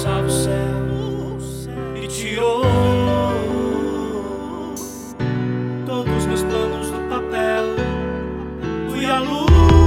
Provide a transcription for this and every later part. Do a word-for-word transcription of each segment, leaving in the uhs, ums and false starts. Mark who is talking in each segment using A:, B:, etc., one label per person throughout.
A: alcançava o céu e tirou todos os meus planos do papel. Fui a luz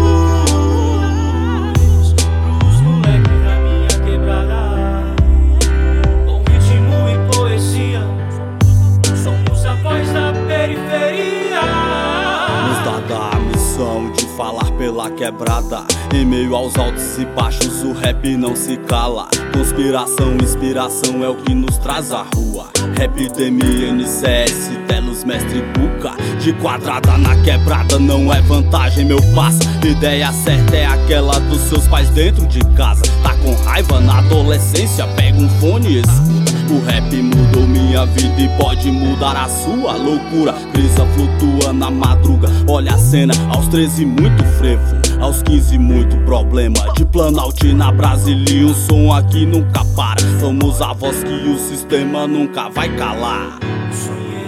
A: pros moleques da minha quebrada, com ritmo e poesia. Somos a voz da periferia.
B: Nos dá a missão de falar pela quebrada. Em meio aos altos e baixos o rap não se cala. Conspiração, inspiração é o que nos traz à rua. Rap D M N C S, Telos, Mestre Buca. De quadrada na quebrada não é vantagem, meu parça. Ideia certa é aquela dos seus pais dentro de casa. Tá com raiva na adolescência, pega um fone e escuta. O rap mudou minha vida e pode mudar a sua. Loucura, brisa flutua na madruga. Olha a cena, aos treze muito frevo, aos quinze muito problema. De Planaltina, Brasília, um som aqui nunca para. Somos a voz que o sistema nunca vai calar.
A: Sonhei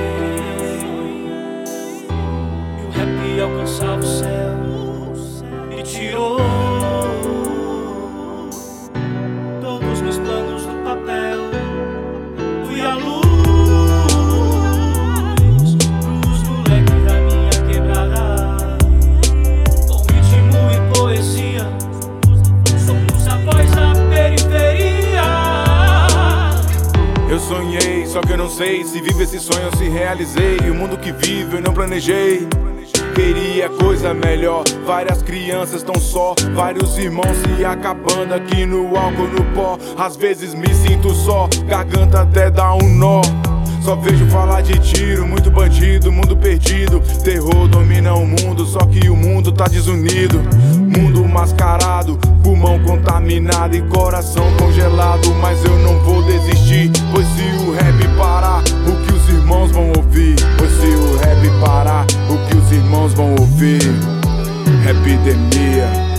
A: e o rap alcançava o céu e tirou todos os meus planos do papel. Fui a luz pros moleques da minha quebrada, com ritmo e poesia. Somos a voz da periferia.
C: Eu sonhei, só que eu não sei se vive esse sonho eu se realizei. O mundo que vivo eu não planejei. Queria coisa melhor, várias crianças tão só, vários irmãos se acabando aqui no álcool, no pó. Às vezes me sinto só, garganta até dá um nó. Só vejo falar de tiro, muito bandido, mundo perdido. Terror domina o mundo, só que o mundo tá desunido. Mundo mascarado, pulmão contaminado e coração congelado. Mas eu não vou desistir, pois se o rap parar, o que os irmãos vão ouvir? Pois se o rap parar, o que os irmãos vão ouvir? Epidemia.